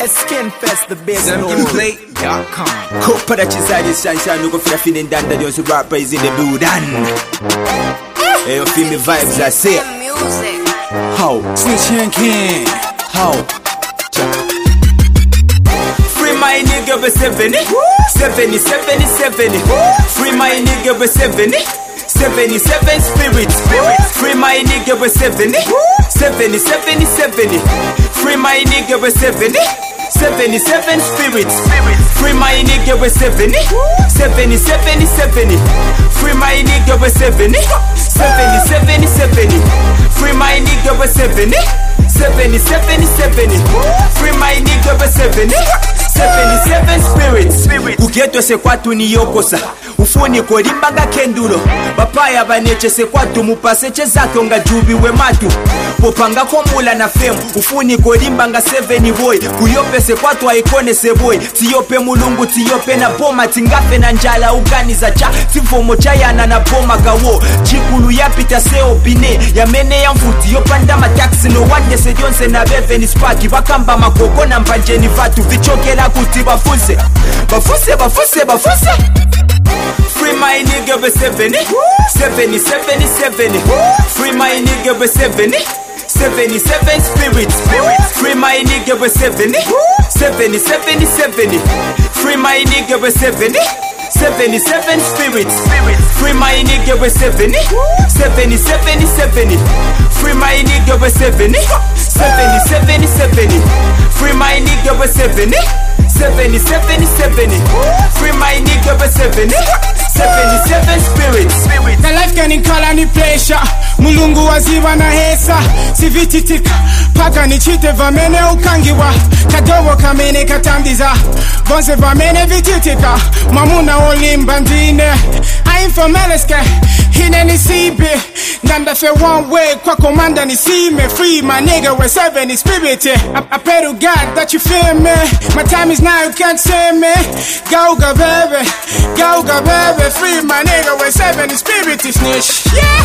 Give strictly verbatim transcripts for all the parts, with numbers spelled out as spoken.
Skinfest the best Zamkin Play dot com. Kupa da chizaje shanshan Nuko fila feeling down that those rappers in the building. Hey, you feel me vibes I say how Snitch and King how Free my nigga with seventy Seventy, seventy, seventy Free my nigga with seventy Seventy-seven spirits Free my nigga with seventy Seventy, seventy, seventy Free my nigga with seventy Seventy-seven spirits Free my nigga with seventy Seventy, seventy, seventy Free my nigga with seventy Seventy, seventy, seventy Free my nigga with seventy Seventy, seventy, seventy Free my nigga with seventy Seventy-seven spirits Kugetwa se kwatu ni yokosa Ufuni kolimbaga kendulo Bapaya baneche se kwatu mupaseche zake nga jubi we matu Popanga komula na femu Ufuni kolimbanga seven boy Kuyope se kwatu aikone se boy Tiyope mulungu tiyope na boma Tingafe na njala ugani za cha Tivomo chayana na boma gawo Chikulu yapita se opine Ya mene ya mfuti yopanda mataxi No wande se jonse na beve ni spaki Wakamba makoko na mpanjeni vatu Vichoke la kuti bafuse Bafuse bafuse bafuse Free my nigga with seventy Seventy, seventy, seventy Free my nigga with seventy Seventy-seven spirits Free my nigga with seventy Seventy, seventy, seventy Free my nigga with seventy Seventy-seven spirits Free my nigga with seventy Seventy, seventy, seventy Free my nigga with seventy Seventy, seventy, seventy Free my nigga with seventy Seventy, seventy, seventy Free my nigga with seventy Seventy-seven spirits Na life gani kala ni pleasure Mulungu waziwa na hesa Sivititika Paka ni chite vamene ukangiwa Kadogo kamene katamdiza Bonse vamene vititika Mamuna olimba ndine Ainfa meleske Hine ni sibi Nanda fe one way Kwa komanda ni sime Free my nigga with seventy spirit I, I pray to God that you feel me My time is now you can't say me Gauga baby Gauga baby Free my nigga with seventy spirit snitch yeah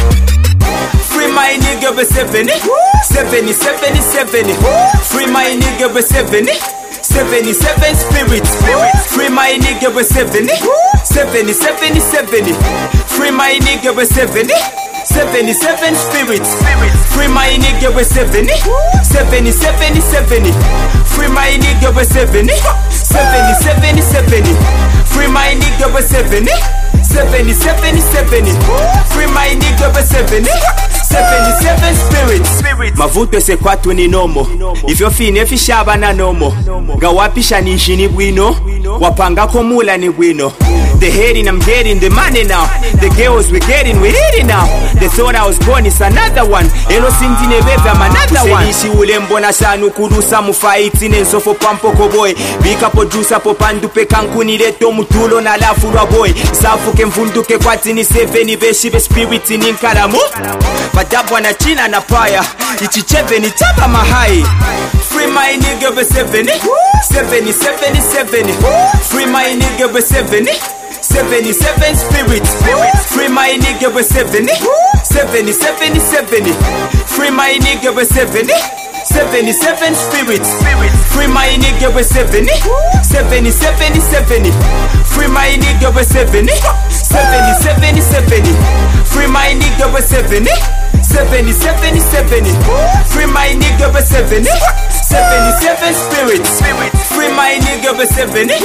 Free my nigga with seventy Seventy, seventy, seventy Free my nigga with seventy Seventy-seven spirits Free my nigga with seventy Seventy, seventy, seventy Free my nigga with seventy Seventy-seven spirits Free my nigga with seventy Seventy, seventy, seventy Free my nigga with seventy Seventy, seventy, seventy Free my nigga with seventy Seventy, seventy, seventy Free my nigga with seventy Seventy-seven spirits Mavuto se kwatu ni nomo Ifyo fine fishaba na nomo Gawapisha ni nshini bwino Wapanga komula ni bwino The hating I'm getting the money now The girls we getting we hitting now They thought I was born it's another one Elo sintine bebe I'm another one Usenishi ule mbona sanu kurusa mufaiti Nensofo pampo koboy Bika po jusa po pandupe kankuni Leto mutulo na lafu wa boy Safuke mvunduke kwati ni seveni Beshibe spirit ni nkaramu Badabwa na china na paya Ichicheve ni taba mahai Free my nigga with seventy Seventy, seventy, seventy Free my nigga with seventy Seventy-seven spirits Free my nigga with seventy Seventy, seventy, seventy Free my nigga with seventy Seventy-seven spirits Free my nigga with seventy Seventy, seventy, seventy Free my nigga with seventy Seventy, seventy, seventy Free my nigga with seventy Seventy, seventy, seventy Free my nigga with seventy Seventy-seven spirits Free my nigga with seventy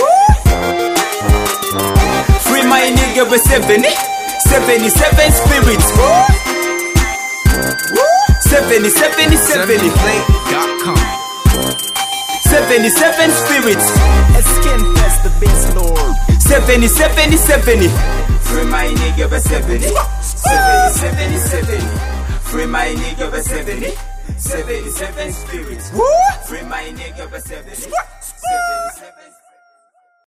Free my nigga with seventy Seventy-seven spirits Seventy, seventy, seventy Zamkin Play dot com. Seventy-seven spirits Skinfest the best lord. Seventy, seventy, seventy Free my nigga with seventy Seventy, seventy, seventy Free my nigga with seventy Seventy-seven spirits Free my nigga with seventy Seventy-seven